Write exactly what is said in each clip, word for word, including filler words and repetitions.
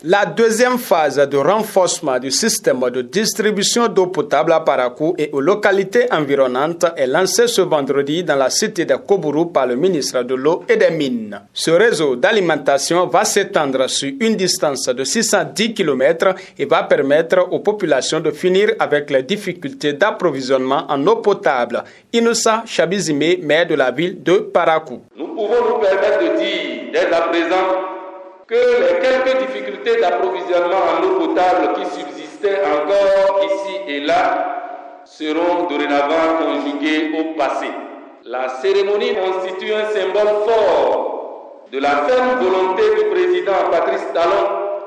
La deuxième phase de renforcement du système de distribution d'eau potable à Parakou et aux localités environnantes est lancée ce vendredi dans la cité de Kobourou par le ministre de l'Eau et des Mines. Ce réseau d'alimentation va s'étendre sur une distance de six cent dix kilomètres et va permettre aux populations de finir avec les difficultés d'approvisionnement en eau potable. Inoussa Chabizime, maire de la ville de Parakou. Nous pouvons nous permettre de dire dès à présent que les quelques difficultés d'approvisionnement en eau potable qui subsistaient encore ici et là seront dorénavant conjuguées au passé. La cérémonie constitue un symbole fort de la ferme volonté du président Patrice Talon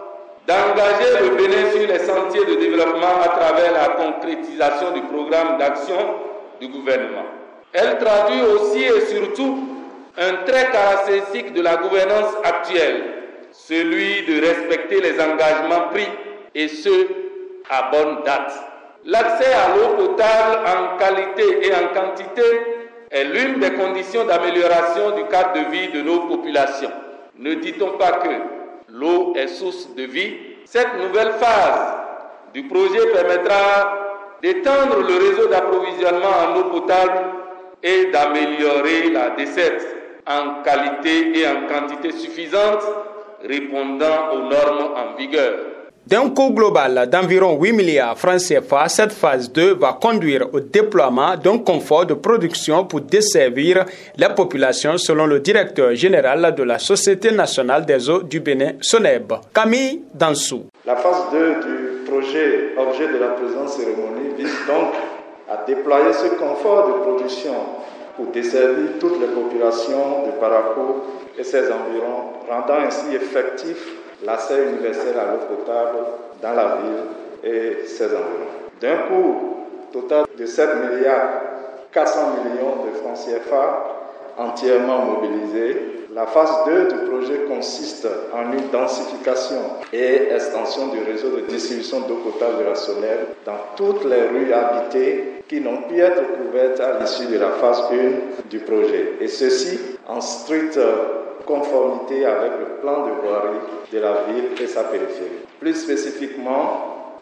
d'engager le Bénin sur les sentiers de développement à travers la concrétisation du programme d'action du gouvernement. Elle traduit aussi et surtout un trait caractéristique de la gouvernance actuelle, celui de respecter les engagements pris et ce, à bonne date. L'accès à l'eau potable en qualité et en quantité est l'une des conditions d'amélioration du cadre de vie de nos populations. Ne dit-on pas que l'eau est source de vie? Cette nouvelle phase du projet permettra d'étendre le réseau d'approvisionnement en eau potable et d'améliorer la desserte en qualité et en quantité suffisante, répondant aux normes en vigueur. D'un coût global d'environ huit milliards francs C F A, cette phase deux va conduire au déploiement d'un confort de production pour desservir les populations, selon le directeur général de la Société nationale des eaux du Bénin, SONEB, Camille Dansou. La phase deux du projet, objet de la présente cérémonie, vise donc à déployer ce confort de production pour desservir toutes les populations de Parakou et ses environs, rendant ainsi effectif l'accès universel à l'eau potable dans la ville et ses environs. D'un coût total de sept milliards quatre cents millions de francs C F A entièrement mobilisés, la phase deux du projet consiste en une densification et extension du réseau de distribution d'eau potable de la SONEB dans toutes les rues habitées qui n'ont pu être couvertes à l'issue de la phase un du projet. Et ceci en stricte conformité avec le plan de voirie de la ville et sa périphérie. Plus spécifiquement,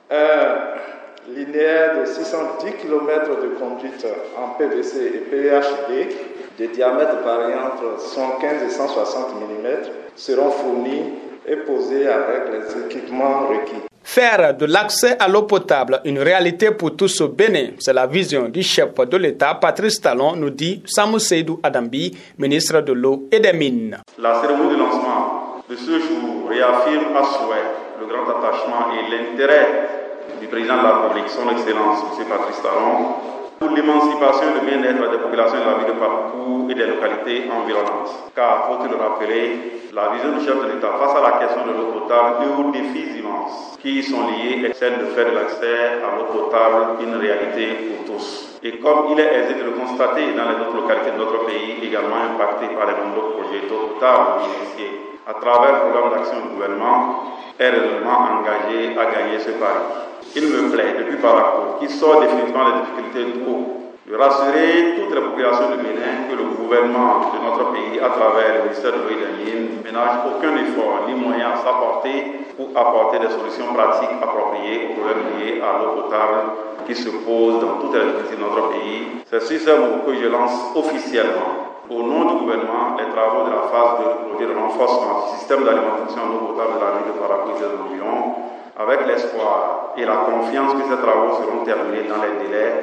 un linéaire de six cent dix kilomètres de conduite en P V C et P V H D de diamètre variant entre cent quinze et cent soixante millimètres seront fournis et posés avec les équipements requis. Faire de l'accès à l'eau potable une réalité pour tous au Bénin, c'est la vision du chef de l'État, Patrice Talon, nous dit Samou Seydou Adambi, ministre de l'Eau et des Mines. La cérémonie de lancement de ce jour réaffirme à souhait le grand attachement et l'intérêt du président de la République, son Excellence, M. Patrice Talon, pour l'émancipation et le bien-être des populations de la ville de Parakou et des localités environnantes. Car, faut-il le rappeler, la vision du chef de l'État face à la question de l'eau potable et aux défis immenses qui y sont liés est celle de faire de l'accès à l'eau potable une réalité pour tous. Et comme il est aisé de le constater dans les autres localités de notre pays, également impactées par les nombreux projets d'eau potable initiés à travers le programme d'action du gouvernement, est résolument engagé à gagner ce pari. Il me plaît, depuis Parakou, qui sort définitivement des difficultés d'eau, de rassurer toutes les populations du Bénin que le gouvernement de notre pays, à travers le ministère de l'Eau et des Mines, ne ménage aucun effort ni moyen à s'apporter pour apporter des solutions pratiques appropriées aux problèmes liés à l'eau potable qui se posent dans toutes les localités de notre pays. C'est sur ce mot que je lance officiellement, au nom du gouvernement, les travaux de la phase de projet de renforcement du système d'alimentation en eau potable de la ville de Parakou et ses environs, avec l'espoir et la confiance que ces travaux seront terminés dans les délais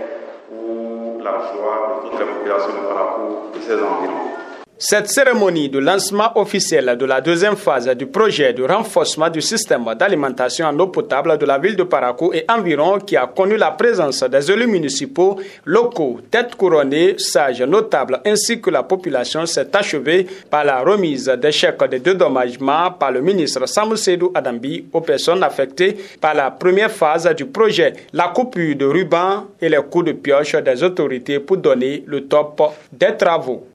pour la joie de toutes les populations de Parakou et ses environs. Cette cérémonie de lancement officiel de la deuxième phase du projet de renforcement du système d'alimentation en eau potable de la ville de Parakou et environ, qui a connu la présence des élus municipaux, locaux, têtes couronnées, sages, notables ainsi que la population, s'est achevée par la remise des chèques de dédommagement par le ministre Samou Seydou Adambi aux personnes affectées par la première phase du projet, la coupure de ruban et les coups de pioche des autorités pour donner le top des travaux.